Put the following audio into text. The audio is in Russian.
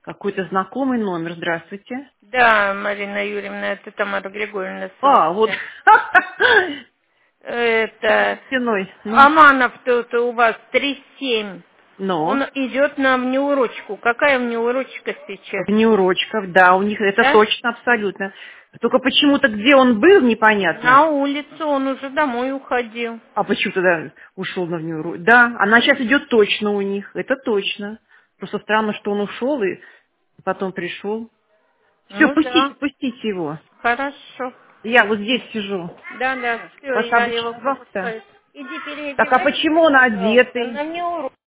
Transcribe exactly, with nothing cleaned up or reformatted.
Какой-то знакомый номер. Здравствуйте. Да, Марина Юрьевна, это Тамара Григорьевна с А, вот. вами. Это Стеной. Ну, Аманов тут у вас три семь. но. Он идет на внеурочку. Какая внеурочка сейчас? Внеурочков, да, у них это Да? точно, абсолютно. Только почему-то где он был, непонятно. На улицу он уже домой уходил. А почему тогда ушел на внеурочку? Да, она сейчас идет точно у них, это точно. Просто странно, что он ушел и потом пришел. Все, Ну пустите, да, пустите его. хорошо. Я вот здесь сижу. Да, да, все, Вас я его обычно выпускаю. два-то. Иди Так а переодевайся, почему он пожалуйста, одетый? на внеурочку.